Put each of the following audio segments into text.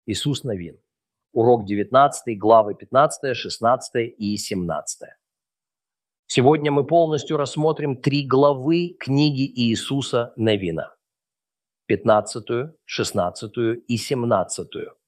Иисус Навин. Урок 19, главы 15, 16 и 17. Сегодня мы полностью рассмотрим 3 главы книги Иисуса Навина. 15, 16 и 17.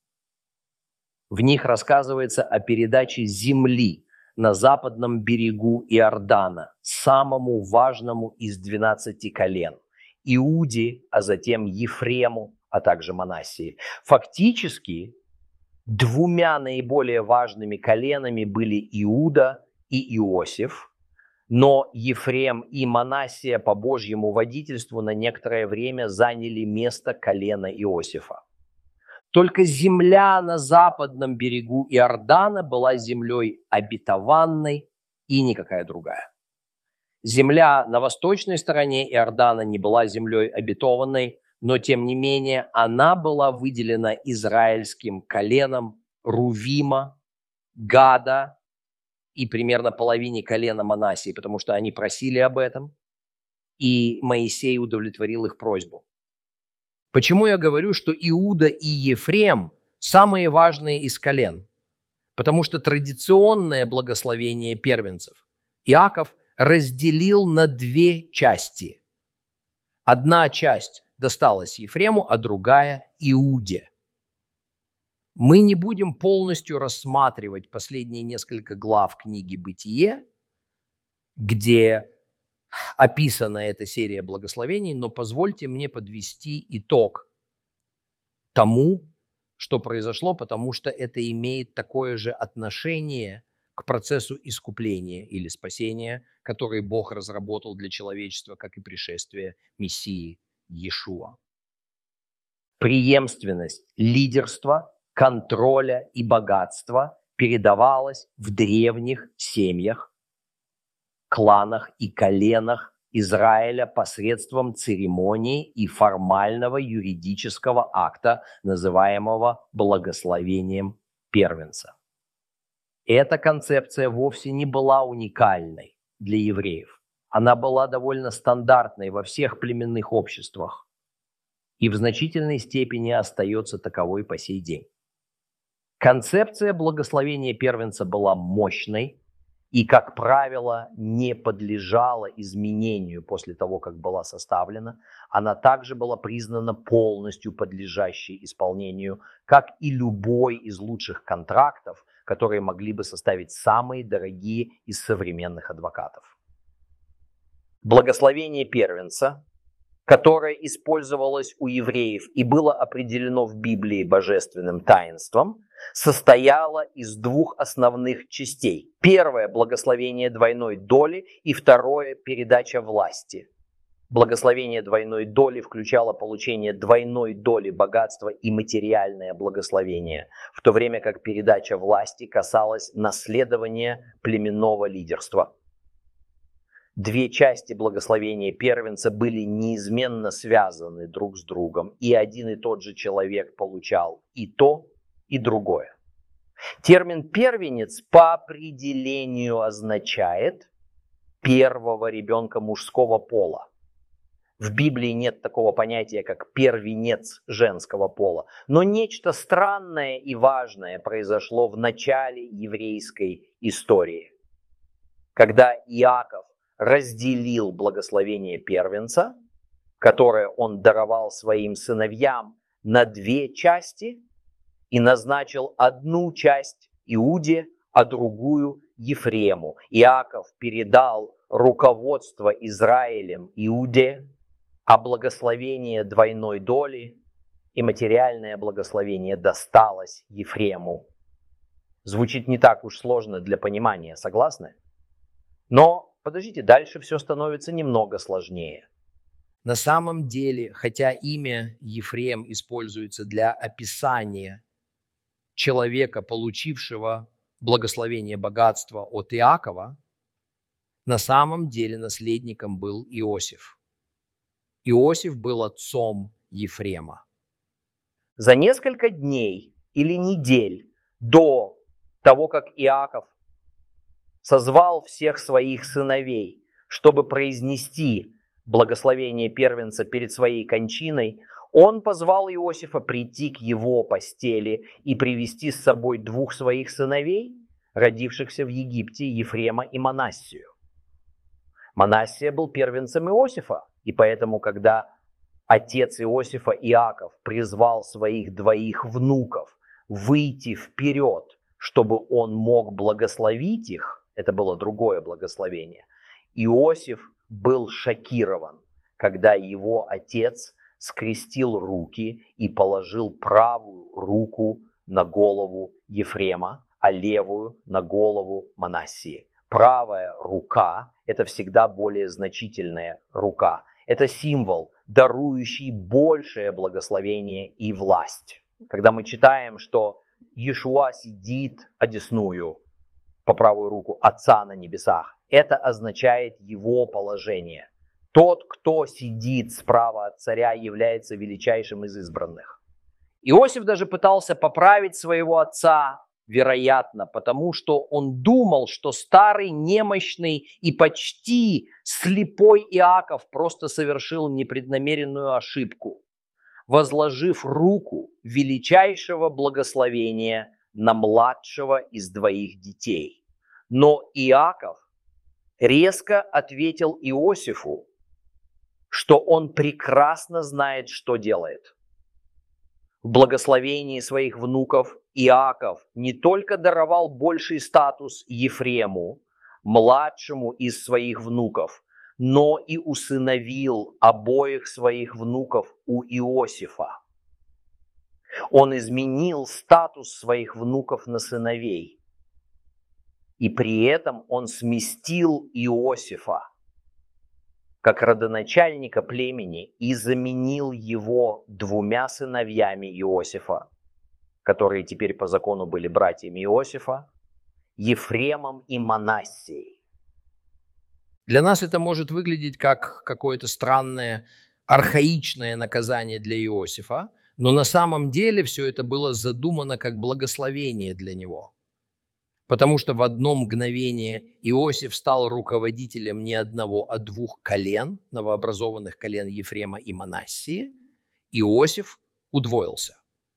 В них рассказывается о передаче земли на западном берегу Иордана самому важному из 12 колен – Иуде, а затем Ефрему, а также Манассии. Фактически, двумя наиболее важными коленами были Иуда и Иосиф, но Ефрем и Манассия по Божьему водительству на некоторое время заняли место колена Иосифа. Только земля на западном берегу Иордана была землей обетованной и никакая другая. Земля на восточной стороне Иордана не была землей обетованной, но тем не менее она была выделена израильским коленом Рувима, Гада и примерно половине колена Манассии, потому что они просили об этом, и Моисей удовлетворил их просьбу. Почему я говорю, что Иуда и Ефрем самые важные из колен? Потому что традиционное благословение первенцев Иаков разделил на 2 части. Одна часть досталась Ефрему, а другая – Иуде. Мы не будем полностью рассматривать последние несколько глав книги «Бытие», где описана эта серия благословений, но позвольте мне подвести итог тому, что произошло, потому что это имеет такое же отношение к процессу искупления или спасения, который Бог разработал для человечества, как и пришествие Мессии Иешуа. Преемственность лидерства, контроля и богатства передавалась в древних семьях, кланах и коленах Израиля посредством церемонии и формального юридического акта, называемого благословением первенца. Эта концепция вовсе не была уникальной для евреев. Она была довольно стандартной во всех племенных обществах и в значительной степени остается таковой по сей день. Концепция благословения первенца была мощной и, как правило, не подлежала изменению после того, как была составлена. Она также была признана полностью подлежащей исполнению, как и любой из лучших контрактов, которые могли бы составить самые дорогие из современных адвокатов. Благословение первенца, которое использовалось у евреев и было определено в Библии божественным таинством, состояло из 2 основных частей. Первое – благословение двойной доли, и второе – передача власти. Благословение двойной доли включало получение двойной доли богатства и материальное благословение, в то время как передача власти касалась наследования племенного лидерства. 2 части благословения первенца были неизменно связаны друг с другом, и один и тот же человек получал и то, и другое. Термин «первенец» по определению означает первого ребенка мужского пола. В Библии нет такого понятия, как первенец женского пола, но нечто странное и важное произошло в начале еврейской истории, когда Иаков разделил благословение первенца, которое он даровал своим сыновьям, на 2 части и назначил одну часть Иуде, а другую Ефрему. Иаков передал руководство Израилем Иуде, а благословение двойной доли и материальное благословение досталось Ефрему. Звучит не так уж сложно для понимания, согласны? Но подождите, дальше все становится немного сложнее. На самом деле, хотя имя Ефрем используется для описания человека, получившего благословение богатства от Иакова, на самом деле наследником был Иосиф. Иосиф был отцом Ефрема. За несколько дней или недель до того, как Иаков созвал всех своих сыновей, чтобы произнести благословение первенца перед своей кончиной, Он позвал Иосифа прийти к его постели и привести с собой двух своих сыновей, родившихся в Египте, Ефрема и Манассию. Манассия был первенцем Иосифа, и поэтому, когда отец Иосифа Иаков призвал своих двоих внуков выйти вперед, чтобы он мог благословить их, это было другое благословение, Иосиф был шокирован, когда его отец скрестил руки и положил правую руку на голову Ефрема, а левую на голову Манассии. Правая рука – это всегда более значительная рука. Это символ, дарующий большее благословение и власть. Когда мы читаем, что Иешуа сидит одесную по правую руку Отца на небесах, это означает его положение. Тот, кто сидит справа от царя, является величайшим из избранных. Иосиф даже пытался поправить своего отца, вероятно, потому что он думал, что старый, немощный и почти слепой Иаков просто совершил непреднамеренную ошибку, возложив руку величайшего благословения на младшего из двоих детей. Но Иаков резко ответил Иосифу, что он прекрасно знает, что делает. В благословении своих внуков Иаков не только даровал больший статус Ефрему, младшему из своих внуков, но и усыновил обоих своих внуков у Иосифа. Он изменил статус своих внуков на сыновей. И при этом он сместил Иосифа как родоначальника племени и заменил его двумя сыновьями Иосифа, которые теперь по закону были братьями Иосифа, Ефремом и Манассией. Для нас это может выглядеть как какое-то странное, архаичное наказание для Иосифа, но на самом деле все это было задумано как благословение для него. Потому что в одно мгновение Иосиф стал руководителем не одного, а двух колен, новообразованных колен Ефрема и Манассии. Иосиф удвоился.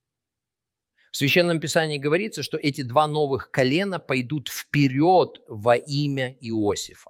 В Священном Писании говорится, что эти два новых колена пойдут вперед во имя Иосифа.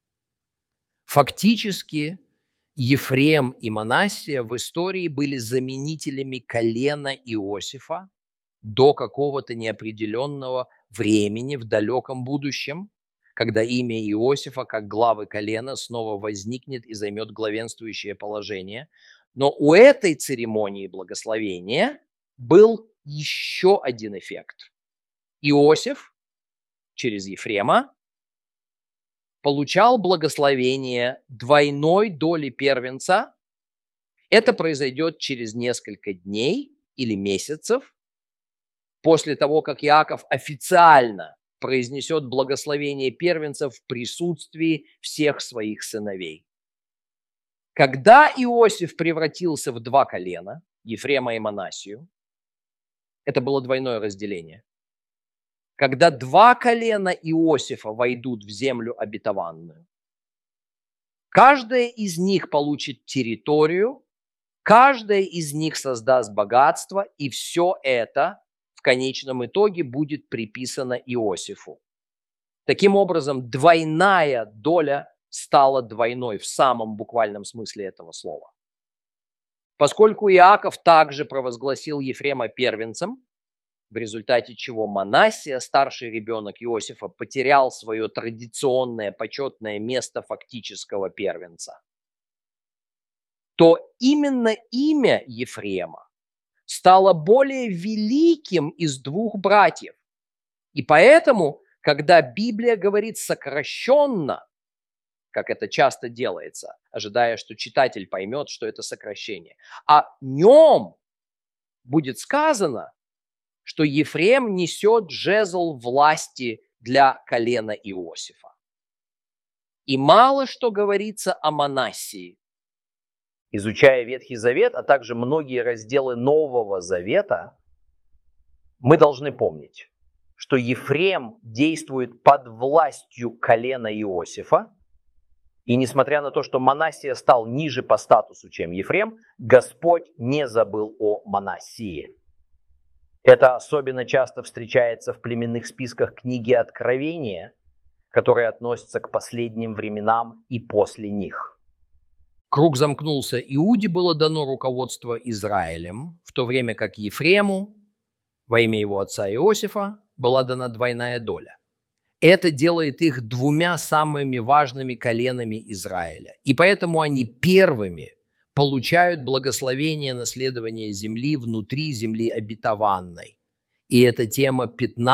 Фактически Ефрем и Манассия в истории были заменителями колена Иосифа до какого-то неопределенного времени в далеком будущем, когда имя Иосифа как главы колена снова возникнет и займет главенствующее положение. Но у этой церемонии благословения был еще один эффект. Иосиф через Ефрема получал благословение двойной доли первенца. Это произойдет через несколько дней или месяцев после того, как Иаков официально произнесет благословение первенца в присутствии всех своих сыновей. Когда Иосиф превратился в два колена, Ефрема и Манассию, это было двойное разделение. Когда два колена Иосифа войдут в землю обетованную, каждая из них получит территорию, каждая из них создаст богатство, и все это в конечном итоге будет приписано Иосифу. Таким образом, двойная доля стала двойной в самом буквальном смысле этого слова. Поскольку Иаков также провозгласил Ефрема первенцем, в результате чего Манассия, старший ребенок Иосифа, потерял свое традиционное почетное место фактического первенца, то именно имя Ефрема стало более великим из двух братьев. И поэтому, когда Библия говорит сокращенно, как это часто делается, ожидая, что читатель поймет, что это сокращение, о нем будет сказано, что Ефрем несет жезл власти для колена Иосифа. И мало что говорится о Манассии. Изучая Ветхий Завет, а также многие разделы Нового Завета, мы должны помнить, что Ефрем действует под властью колена Иосифа, И несмотря на то, что Манассия стал ниже по статусу, чем Ефрем, Господь не забыл о Манассии. Это особенно часто встречается в племенных списках книги Откровения, которые относятся к последним временам и после них. Круг замкнулся. Иуде было дано руководство Израилем, в то время как Ефрему, во имя его отца Иосифа, была дана двойная доля. Это делает их двумя самыми важными коленами Израиля. И поэтому они первыми получают благословение наследования земли внутри земли обетованной. И это тема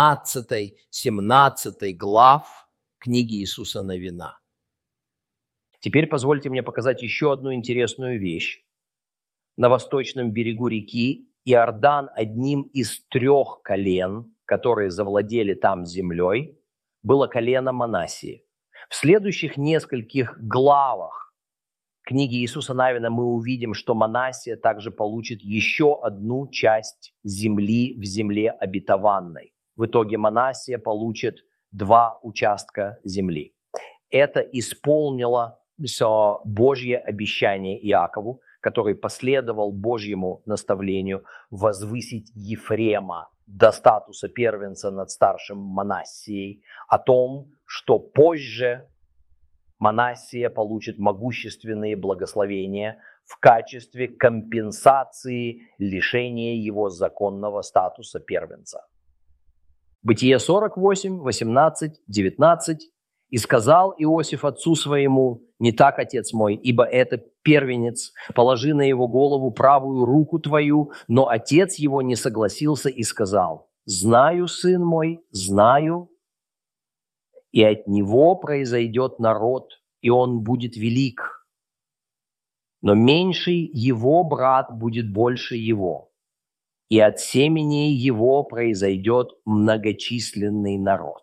15-17 глав книги Иисуса Навина. Теперь позвольте мне показать еще одну интересную вещь. На восточном берегу реки Иордан одним из 3 колен, которые завладели там землей, было колено Манассии. В следующих нескольких главах книги Иисуса Навина мы увидим, что Манассия также получит еще одну часть земли в земле обетованной. В итоге Манассия получит 2 участка земли. Это исполнило Божье обещание Иакову, который последовал Божьему наставлению возвысить Ефрема до статуса первенца над старшим Манассией, о том, что позже Манассия получит могущественные благословения в качестве компенсации лишения его законного статуса первенца. Бытие 48, 18, 19. «И сказал Иосиф отцу своему: не так, отец мой, ибо это первенец, положи на его голову правую руку твою. Но отец его не согласился и сказал: знаю, сын мой, знаю, и от него произойдет народ, и он будет велик. Но меньший его брат будет больше его, и от семени его произойдет многочисленный народ».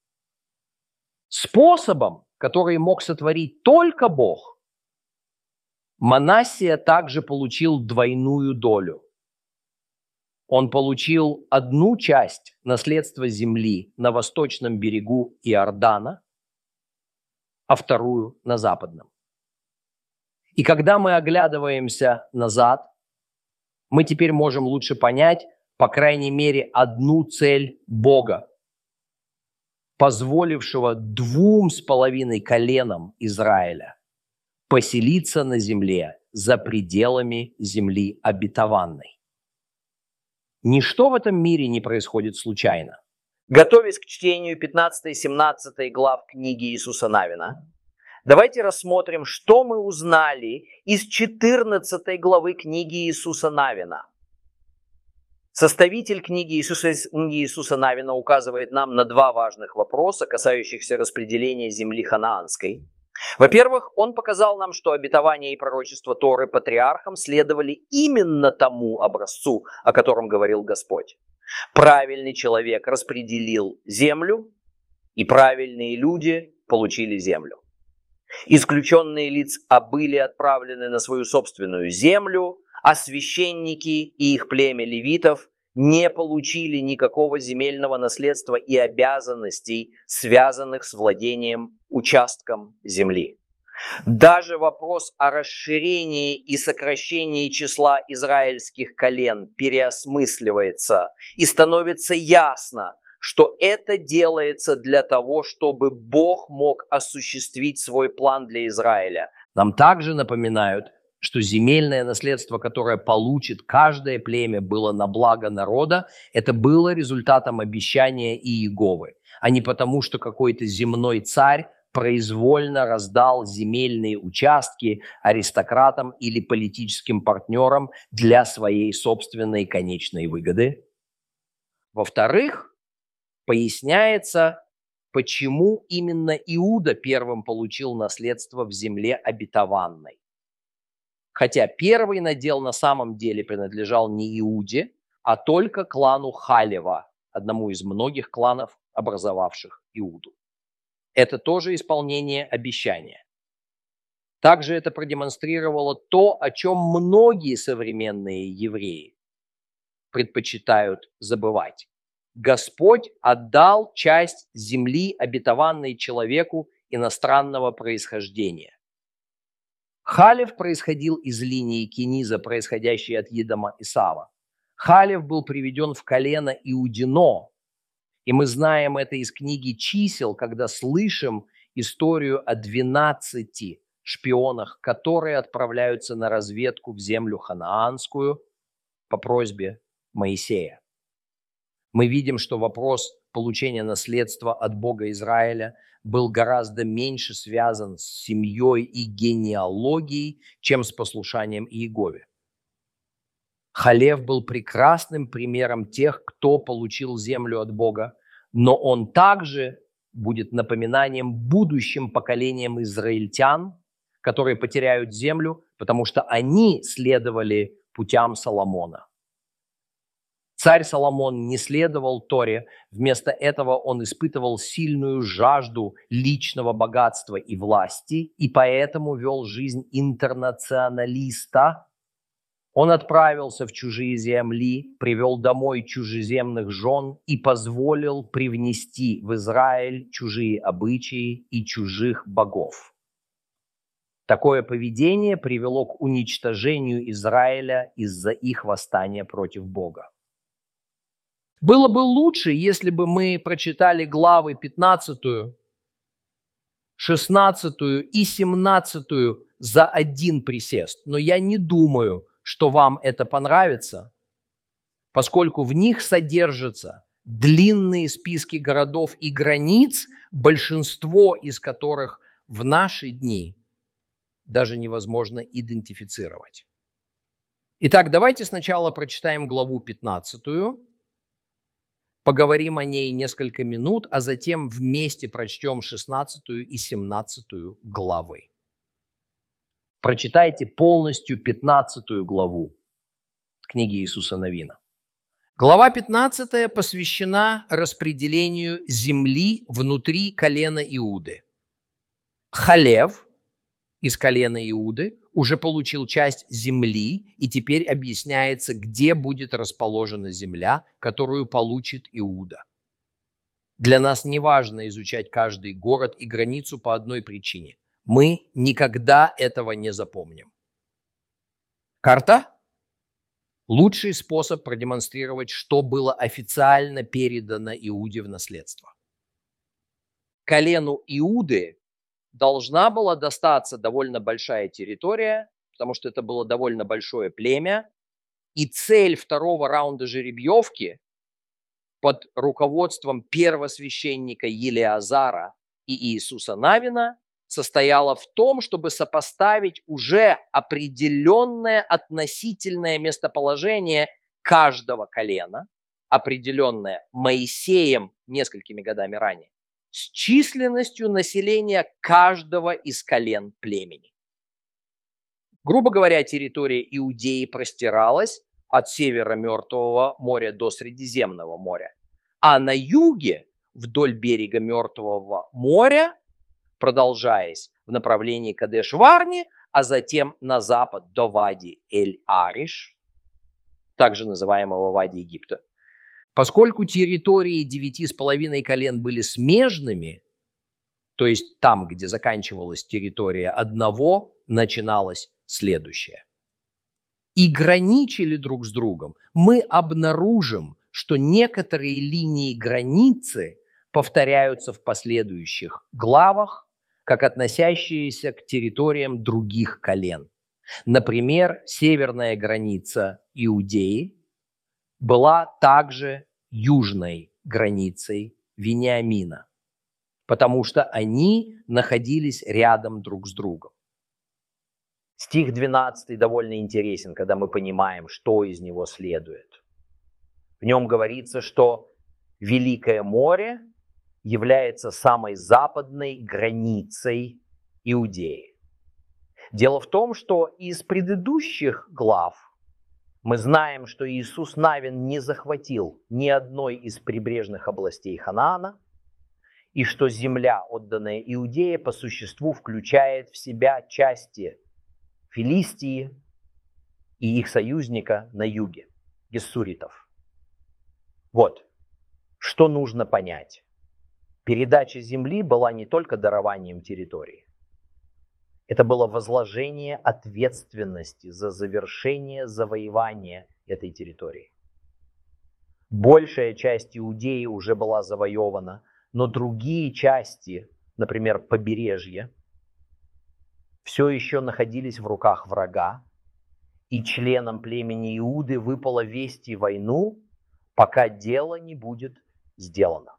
Способом, который мог сотворить только Бог, Манассия также получил двойную долю. Он получил одну часть наследства земли на восточном берегу Иордана, а вторую на западном. И когда мы оглядываемся назад, мы теперь можем лучше понять, по крайней мере, одну цель Бога, позволившего 2,5 коленам Израиля поселиться на земле за пределами земли обетованной. Ничто в этом мире не происходит случайно. Готовясь к чтению 15 и 17 глав книги Иисуса Навина, давайте рассмотрим, что мы узнали из 14 главы книги Иисуса Навина. Составитель книги Иисуса Навина указывает нам на 2 важных вопроса, касающихся распределения земли ханаанской. Во-первых, он показал нам, что обетование и пророчество Торы патриархам следовали именно тому образцу, о котором говорил Господь. Правильный человек распределил землю, и правильные люди получили землю. Исключенные лица были отправлены на свою собственную землю, а священники и их племя левитов не получили никакого земельного наследства и обязанностей, связанных с владением участком земли. Даже вопрос о расширении и сокращении числа израильских колен переосмысливается, и становится ясно, что это делается для того, чтобы Бог мог осуществить свой план для Израиля. Нам также напоминают, что земельное наследство, которое получит каждое племя, было на благо народа, это было результатом обещания Иеговы, а не потому, что какой-то земной царь произвольно раздал земельные участки аристократам или политическим партнерам для своей собственной конечной выгоды. Во-вторых, поясняется, почему именно Иуда первым получил наследство в земле обетованной. Хотя первый надел на самом деле принадлежал не Иуде, а только клану Халева, одному из многих кланов, образовавших Иуду. Это тоже исполнение обещания. Также это продемонстрировало то, о чем многие современные евреи предпочитают забывать. Господь отдал часть земли, обетованной человеку иностранного происхождения. Халев происходил из линии Кениза, происходящей от Едома и Сава. Халев был приведен в колено Иудино, и мы знаем это из книги «Чисел», когда слышим историю о 12 шпионах, которые отправляются на разведку в землю ханаанскую по просьбе Моисея. Мы видим, что вопрос получения наследства от Бога Израиля был гораздо меньше связан с семьей и генеалогией, чем с послушанием Иегове. Халев был прекрасным примером тех, кто получил землю от Бога, но он также будет напоминанием будущим поколениям израильтян, которые потеряют землю, потому что они следовали путям Соломона. Царь Соломон не следовал Торе, вместо этого он испытывал сильную жажду личного богатства и власти, и поэтому вел жизнь интернационалиста. Он отправился в чужие земли, привел домой чужеземных жен и позволил привнести в Израиль чужие обычаи и чужих богов. Такое поведение привело к уничтожению Израиля из-за их восстания против Бога. Было бы лучше, если бы мы прочитали главы 15, 16 и 17 за один присест, но я не думаю, что вам это понравится, поскольку в них содержатся длинные списки городов и границ, большинство из которых в наши дни даже невозможно идентифицировать. Итак, давайте сначала прочитаем главу 15, поговорим о ней несколько минут, а затем вместе прочтем 16 и 17 главы. Прочитайте полностью 15 главу книги Иисуса Навина. Глава 15 посвящена распределению земли внутри колена Иуды. Халев из колена Иуды уже получил часть земли, и теперь объясняется, где будет расположена земля, которую получит Иуда. Для нас не важно изучать каждый город и границу по одной причине. Мы никогда этого не запомним. Карта – лучший способ продемонстрировать, что было официально передано Иуде в наследство. Колену Иуды должна была достаться довольно большая территория, потому что это было довольно большое племя, и цель второго раунда жеребьевки под руководством первосвященника Елеазара и Иисуса Навина состояла в том, чтобы сопоставить уже определенное относительное местоположение каждого колена, определенное Моисеем несколькими годами ранее, с численностью населения каждого из колен племени. Грубо говоря, территория Иудеи простиралась от севера Мертвого моря до Средиземного моря, а на юге, вдоль берега Мертвого моря, продолжаясь в направлении Кадеш-Варни, а затем на запад до Вади Эль-Ариш, также называемого Вади Египта. Поскольку территории 9,5 колен были смежными, то есть там, где заканчивалась территория одного, начиналось следующее. И граничили друг с другом, мы обнаружим, что некоторые линии границы повторяются в последующих главах, как относящиеся к территориям других колен. Например, северная граница Иудеи была также южной границей Вениамина, потому что они находились рядом друг с другом. Стих 12 довольно интересен, когда мы понимаем, что из него следует. В нем говорится, что Великое море является самой западной границей Иудеи. Дело в том, что из предыдущих глав мы знаем, что Иисус Навин не захватил ни одной из прибрежных областей Ханаана, и что земля, отданная Иудее, по существу включает в себя части Филистии и их союзника на юге, гессуритов. Вот, что нужно понять. Передача земли была не только дарованием территории. Это было возложение ответственности за завершение завоевания этой территории. Большая часть Иудеи уже была завоевана, но другие части, например, побережье, все еще находились в руках врага, и членам племени Иуды выпало вести войну, пока дело не будет сделано.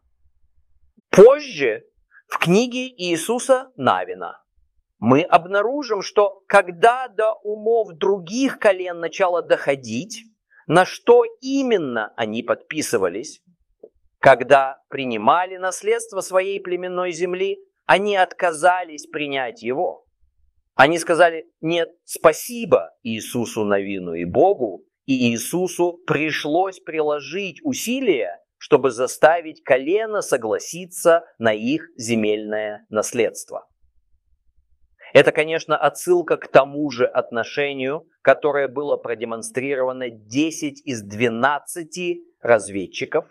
Позже в книге Иисуса Навина мы обнаружим, что когда до умов других колен начало доходить, на что именно они подписывались, когда принимали наследство своей племенной земли, они отказались принять его. Они сказали: нет, спасибо Иисусу Навину и Богу, и Иисусу пришлось приложить усилия, чтобы заставить колено согласиться на их земельное наследство. Это, конечно, отсылка к тому же отношению, которое было продемонстрировано 10 из 12 разведчиков,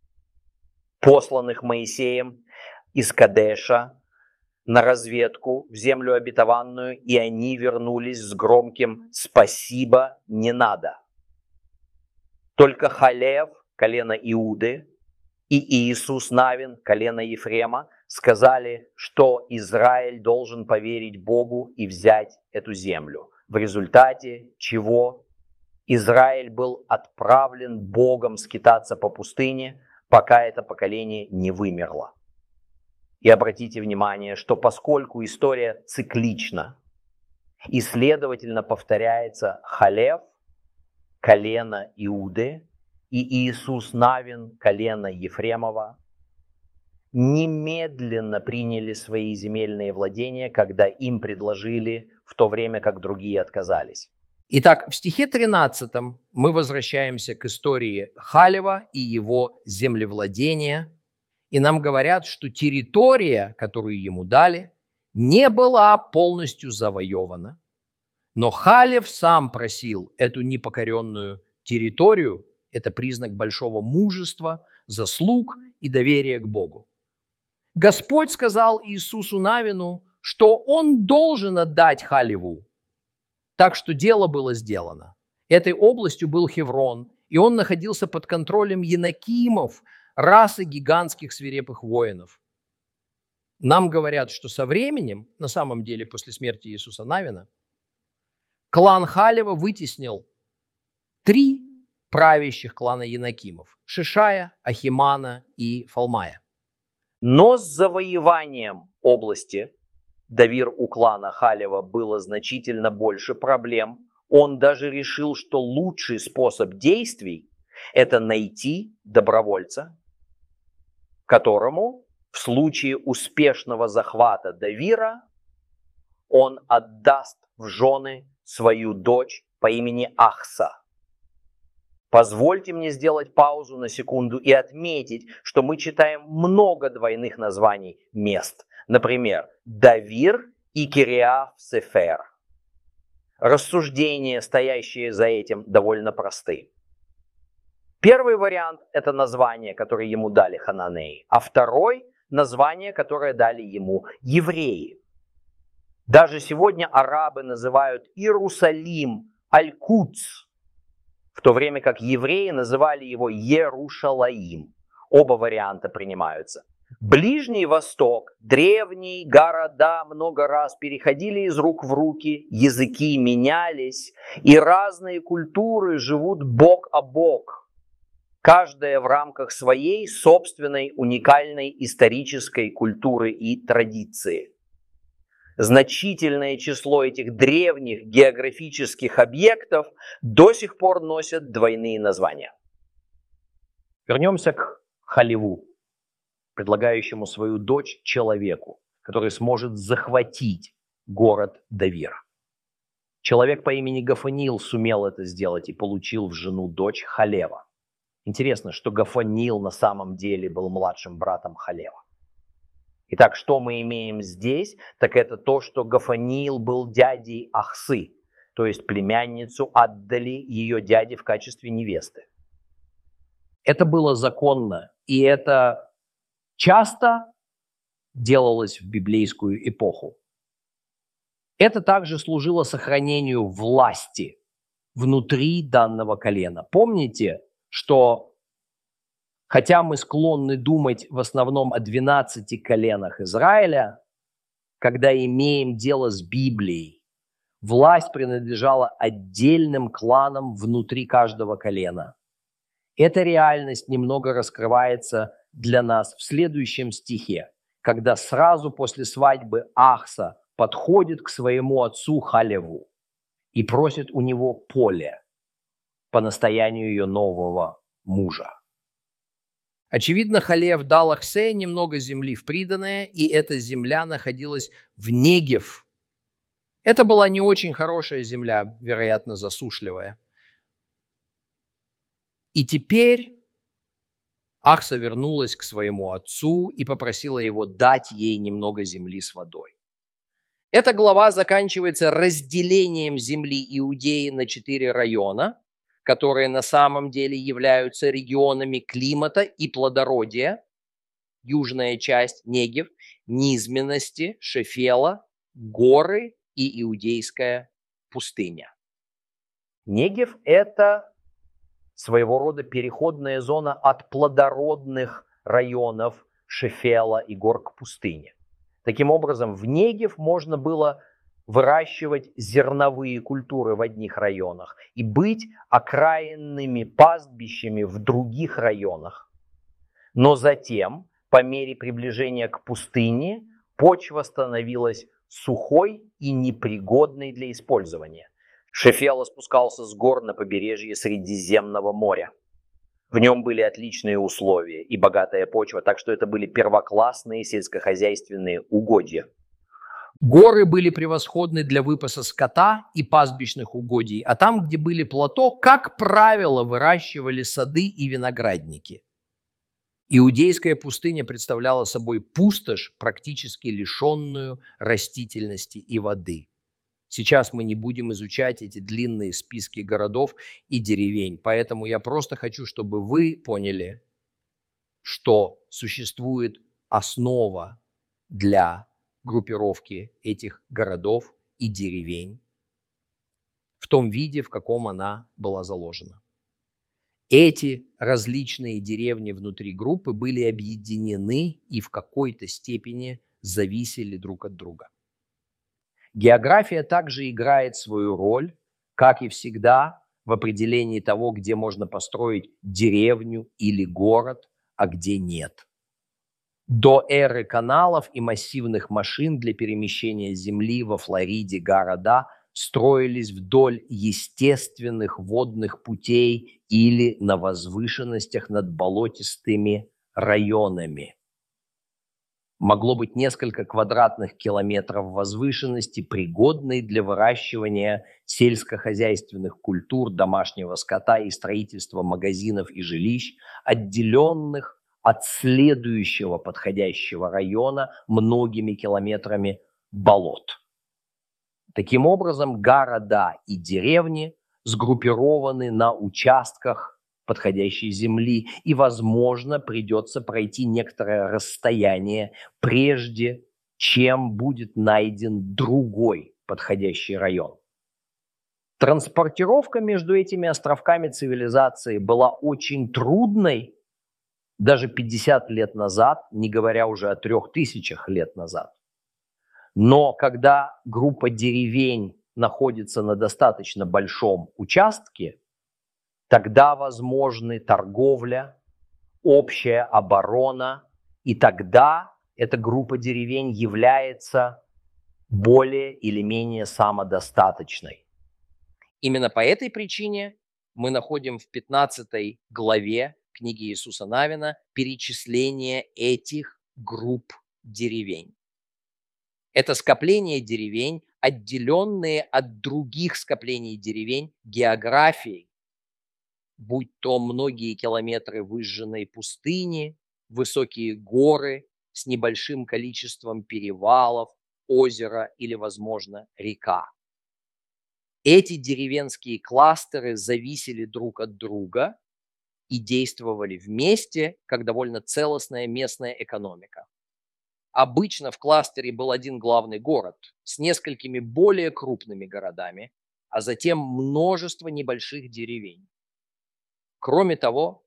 посланных Моисеем из Кадеша на разведку в землю обетованную, и они вернулись с громким «Спасибо, не надо». Только Халев, колено Иуды, и Иисус Навин, колено Ефрема, сказали, что Израиль должен поверить Богу и взять эту землю, в результате чего Израиль был отправлен Богом скитаться по пустыне, пока это поколение не вымерло. И обратите внимание, что поскольку история циклична и, следовательно, повторяется Халев, колено Иуды, и Иисус Навин, колено Ефремова, немедленно приняли свои земельные владения, когда им предложили, в то время как другие отказались. Итак, в стихе 13 мы возвращаемся к истории Халева и его землевладения, и нам говорят, что территория, которую ему дали, не была полностью завоевана, но Халев сам просил эту непокоренную территорию. Это признак большого мужества, заслуг и доверия к Богу. Господь сказал Иисусу Навину, что он должен отдать Халеву. Так что дело было сделано. Этой областью был Хеврон, и он находился под контролем Енакимов, расы гигантских свирепых воинов. Нам говорят, что со временем, на самом деле после смерти Иисуса Навина, клан Халева вытеснил 3 правящих клана Енакимов – Шишая, Ахимана и Фалмая. Но с завоеванием области Давир у клана Халева было значительно больше проблем. Он даже решил, что лучший способ действий – это найти добровольца, которому в случае успешного захвата Давира он отдаст в жены свою дочь по имени Ахса. Позвольте мне сделать паузу на секунду и отметить, что мы читаем много двойных названий мест. Например, Давир и Кириаф-Сефер. Рассуждения, стоящие за этим, довольно просты. Первый вариант – это название, которое ему дали хананеи, а второй – название, которое дали ему евреи. Даже сегодня арабы называют Иерусалим Аль-Кудс, в то время как евреи называли его Иерушалаим. Оба варианта принимаются. Ближний Восток, древние города много раз переходили из рук в руки, языки менялись, и разные культуры живут бок о бок, каждая в рамках своей собственной уникальной исторической культуры и традиции. Значительное число этих древних географических объектов до сих пор носят двойные названия. Вернемся к Халеву, предлагающему свою дочь человеку, который сможет захватить город Давир. Человек по имени Гафанил сумел это сделать и получил в жену дочь Халева. Интересно, что Гафанил на самом деле был младшим братом Халева. Итак, что мы имеем здесь? Так это то, что Гафанил был дядей Ахсы, то есть племянницу отдали ее дяде в качестве невесты. Это было законно, и это часто делалось в библейскую эпоху. Это также служило сохранению власти внутри данного колена. Помните, что хотя мы склонны думать в основном о 12 коленах Израиля, когда имеем дело с Библией, власть принадлежала отдельным кланам внутри каждого колена. Эта реальность немного раскрывается для нас в следующем стихе, когда сразу после свадьбы Ахса подходит к своему отцу Халеву и просит у него поле по настоянию ее нового мужа. Очевидно, Халев дал Ахсе немного земли в приданое, и эта земля находилась в Негев. Это была не очень хорошая земля, вероятно, засушливая. И теперь Ахса вернулась к своему отцу и попросила его дать ей немного земли с водой. Эта глава заканчивается разделением земли Иудеи на 4 района, которые на самом деле являются регионами климата и плодородия. Южная часть Негев, низменности, Шефела, горы и Иудейская пустыня. Негев – это своего рода переходная зона от плодородных районов Шефела и гор к пустыне. Таким образом, в Негев можно было выращивать зерновые культуры в одних районах и быть окраинными пастбищами в других районах. Но затем, по мере приближения к пустыне, почва становилась сухой и непригодной для использования. Шефела спускался с гор на побережье Средиземного моря. В нем были отличные условия и богатая почва, так что это были первоклассные сельскохозяйственные угодья. Горы были превосходны для выпаса скота и пастбищных угодий, а там, где были плато, как правило, выращивали сады и виноградники. Иудейская пустыня представляла собой пустошь, практически лишенную растительности и воды. Сейчас мы не будем изучать эти длинные списки городов и деревень, поэтому я просто хочу, чтобы вы поняли, что существует основа для группировки этих городов и деревень в том виде, в каком она была заложена. Эти различные деревни внутри группы были объединены и в какой-то степени зависели друг от друга. География также играет свою роль, как и всегда, в определении того, где можно построить деревню или город, а где нет. До эры каналов и массивных машин для перемещения земли во Флориде города строились вдоль естественных водных путей или на возвышенностях над болотистыми районами. Могло быть несколько квадратных километров возвышенности, пригодной для выращивания сельскохозяйственных культур, домашнего скота и строительства магазинов и жилищ, отделенных от следующего подходящего района многими километрами болот. Таким образом, города и деревни сгруппированы на участках подходящей земли, и, возможно, придется пройти некоторое расстояние, прежде чем будет найден другой подходящий район. Транспортировка между этими островками цивилизации была очень трудной даже 50 лет назад, не говоря уже о 3000 лет назад. Но когда группа деревень находится на достаточно большом участке, тогда возможны торговля, общая оборона, и тогда эта группа деревень является более или менее самодостаточной. Именно по этой причине мы находим в 15 главе книги Иисуса Навина перечисление этих групп деревень. Это скопление деревень, отделенные от других скоплений деревень географией, будь то многие километры выжженной пустыни, высокие горы с небольшим количеством перевалов, озеро или, возможно, река. Эти деревенские кластеры зависели друг от друга и действовали вместе как довольно целостная местная экономика. Обычно в кластере был один главный город с несколькими более крупными городами, а затем множество небольших деревень. Кроме того,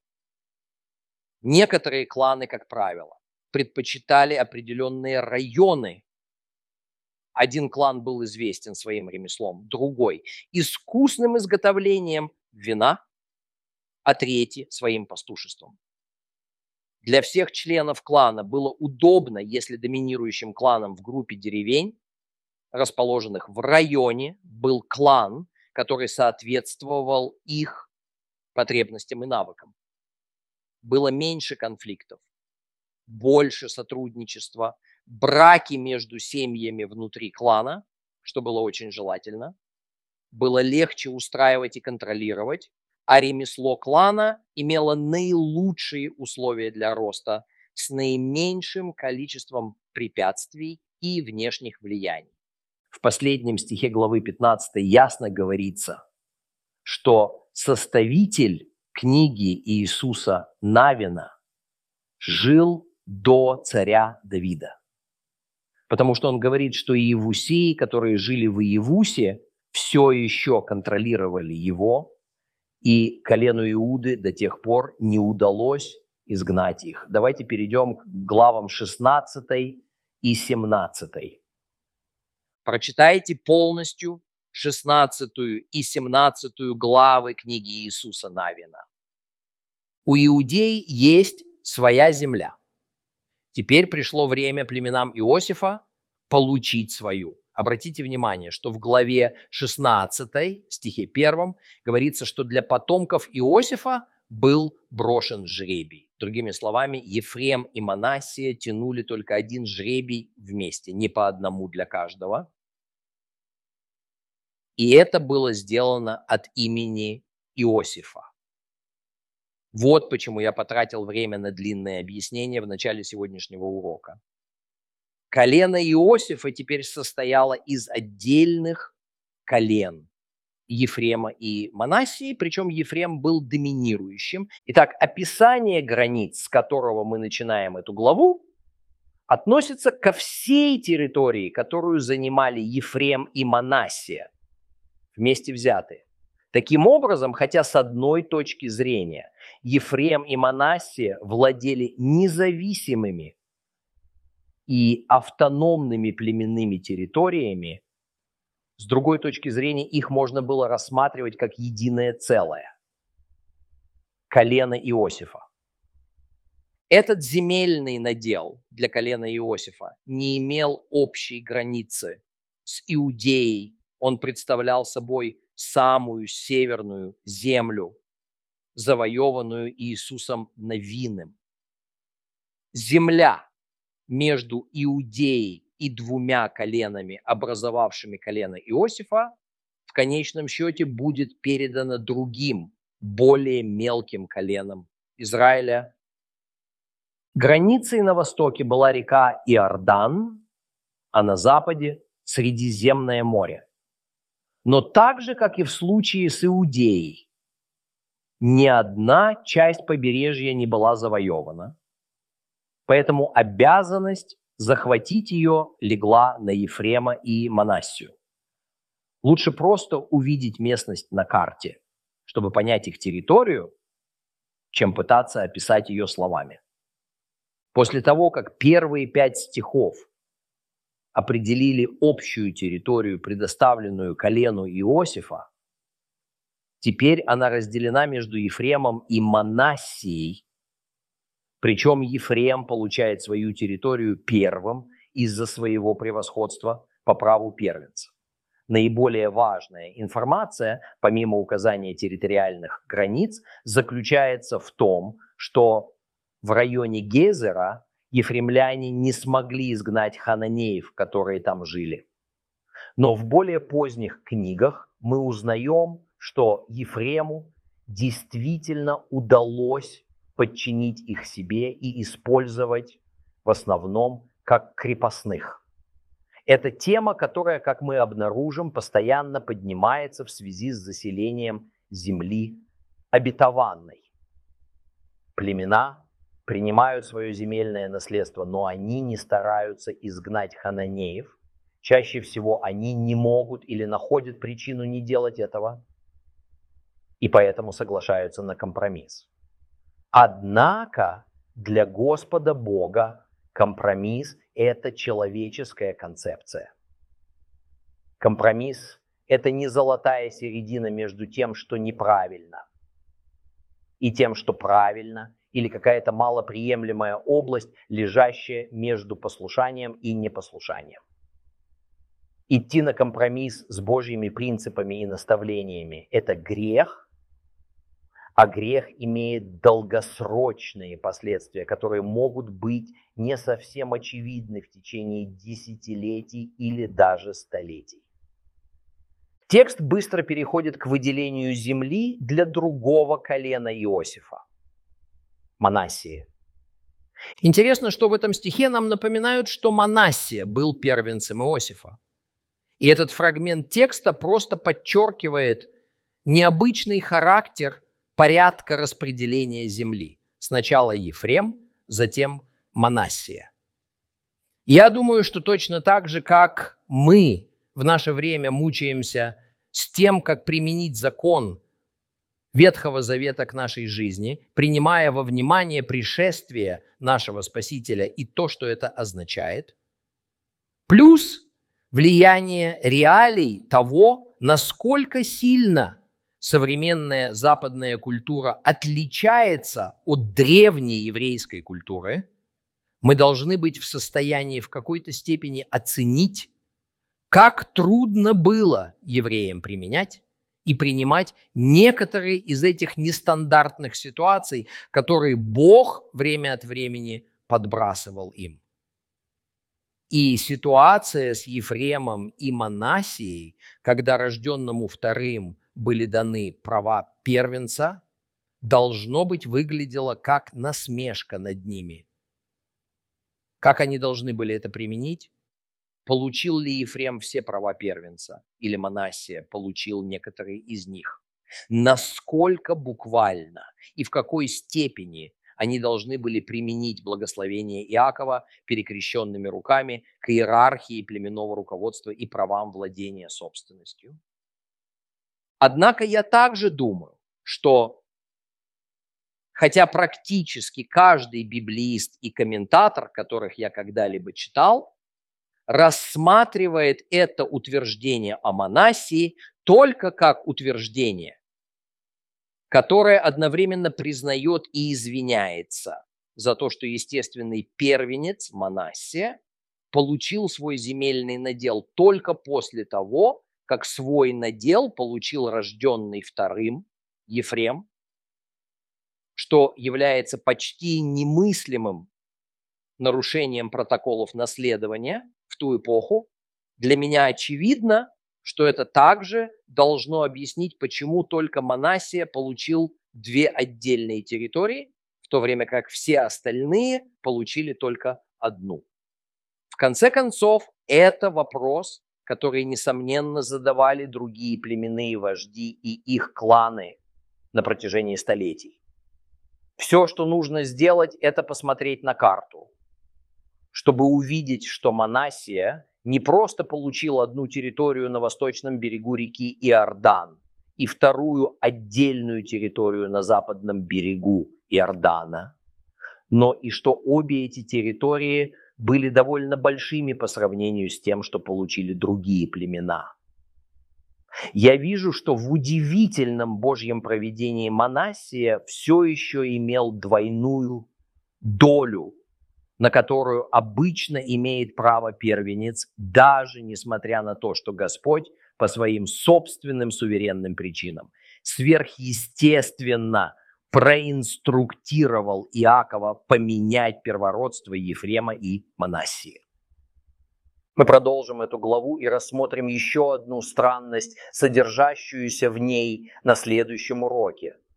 некоторые кланы, как правило, предпочитали определенные районы. Один клан был известен своим ремеслом, другой – искусным изготовлением вина, а третий – своим пастушеством. Для всех членов клана было удобно, если доминирующим кланом в группе деревень, расположенных в районе, был клан, который соответствовал их потребностям и навыкам. Было меньше конфликтов, больше сотрудничества, браки между семьями внутри клана, что было очень желательно, было легче устраивать и контролировать, а ремесло клана имело наилучшие условия для роста с наименьшим количеством препятствий и внешних влияний. В последнем стихе главы 15 ясно говорится, что составитель книги Иисуса Навина жил до царя Давида. Потому что он говорит, что иевусеи, которые жили в Иевусе, все еще контролировали его, и колену Иуды до тех пор не удалось изгнать их. Давайте перейдем к главам 16 и 17. Прочитайте полностью 16 и 17 главы книги Иисуса Навина. У иудей есть своя земля. Теперь пришло время племенам Иосифа получить свою. Обратите внимание, что в главе 16, стихе 1, говорится, что для потомков Иосифа был брошен жребий. Другими словами, Ефрем и Манассия тянули только один жребий вместе, не по одному для каждого. И это было сделано от имени Иосифа. Вот почему я потратил время на длинное объяснение в начале сегодняшнего урока. Колено Иосифа теперь состояло из отдельных колен Ефрема и Манассии, причем Ефрем был доминирующим. Итак, описание границ, с которого мы начинаем эту главу, относится ко всей территории, которую занимали Ефрем и Манассия, вместе взятые. Таким образом, хотя с одной точки зрения Ефрем и Манассия владели независимыми и автономными племенными территориями, с другой точки зрения их можно было рассматривать как единое целое – колено Иосифа. Этот земельный надел для колена Иосифа не имел общей границы с Иудеей. Он представлял собой самую северную землю, завоеванную Иисусом Навиным. Земля между Иудеей и двумя коленами, образовавшими колено Иосифа, в конечном счете будет передана другим, более мелким коленам Израиля. Границей на востоке была река Иордан, а на западе – Средиземное море. Но так же, как и в случае с Иудеей, ни одна часть побережья не была завоевана, поэтому обязанность захватить ее легла на Ефрема и Манассию. Лучше просто увидеть местность на карте, чтобы понять их территорию, чем пытаться описать ее словами. После того, как первые 5 стихов определили общую территорию, предоставленную колену Иосифа, теперь она разделена между Ефремом и Манассией, причем Ефрем получает свою территорию первым из-за своего превосходства по праву первенца. Наиболее важная информация, помимо указания территориальных границ, заключается в том, что в районе Гезера ефремляне не смогли изгнать хананеев, которые там жили. Но в более поздних книгах мы узнаем, что Ефрему действительно удалось подчинить их себе и использовать в основном как крепостных. Это тема, которая, как мы обнаружим, постоянно поднимается в связи с заселением земли обетованной. Племена принимают свое земельное наследство, но они не стараются изгнать хананеев. Чаще всего они не могут или находят причину не делать этого, и поэтому соглашаются на компромисс. Однако для Господа Бога компромисс – это человеческая концепция. Компромисс – это не золотая середина между тем, что неправильно, и тем, что правильно, или какая-то малоприемлемая область, лежащая между послушанием и непослушанием. Идти на компромисс с Божьими принципами и наставлениями – это грех, а грех имеет долгосрочные последствия, которые могут быть не совсем очевидны в течение десятилетий или даже столетий. Текст быстро переходит к выделению земли для другого колена Иосифа – Манассии. Интересно, что в этом стихе нам напоминают, что Манассия был первенцем Иосифа. И этот фрагмент текста просто подчеркивает необычный характер порядка распределения земли. Сначала Ефрем, затем Манассия. Я думаю, что точно так же, как мы в наше время мучаемся с тем, как применить закон Ветхого Завета к нашей жизни, принимая во внимание пришествие нашего Спасителя и то, что это означает, плюс влияние реалий того, насколько сильно современная западная культура отличается от древней еврейской культуры, мы должны быть в состоянии в какой-то степени оценить, как трудно было евреям применять и принимать некоторые из этих нестандартных ситуаций, которые Бог время от времени подбрасывал им. И ситуация с Ефремом и Манассией, когда рожденному вторым были даны права первенца, должно быть выглядело как насмешка над ними. Как они должны были это применить? Получил ли Ефрем все права первенца? Или Манассия получил некоторые из них? Насколько буквально и в какой степени они должны были применить благословение Иакова перекрещенными руками к иерархии племенного руководства и правам владения собственностью? Однако я также думаю, что хотя практически каждый библеист и комментатор, которых я когда-либо читал, рассматривает это утверждение о Манассии только как утверждение, которое одновременно признает и извиняется за то, что естественный первенец Манассия получил свой земельный надел только после того, как свой надел получил рожденный вторым Ефрем, что является почти немыслимым нарушением протоколов наследования в ту эпоху. Для меня очевидно, что это также должно объяснить, почему только Манассия получил две отдельные территории, в то время как все остальные получили только одну. В конце концов, это вопрос, который, несомненно, задавали другие племенные вожди и их кланы на протяжении столетий. Все, что нужно сделать, это посмотреть на карту, чтобы увидеть, что Манассия не просто получил одну территорию на восточном берегу реки Иордан и вторую отдельную территорию на западном берегу Иордана, но и что обе эти территории были довольно большими по сравнению с тем, что получили другие племена. Я вижу, что в удивительном Божьем провидении Манассия все еще имел двойную долю, на которую обычно имеет право первенец, даже несмотря на то, что Господь по своим собственным суверенным причинам сверхъестественно проинструктировал Иакова поменять первородство Ефрема и Манассии. Мы продолжим эту главу и рассмотрим еще одну странность, содержащуюся в ней на следующем уроке.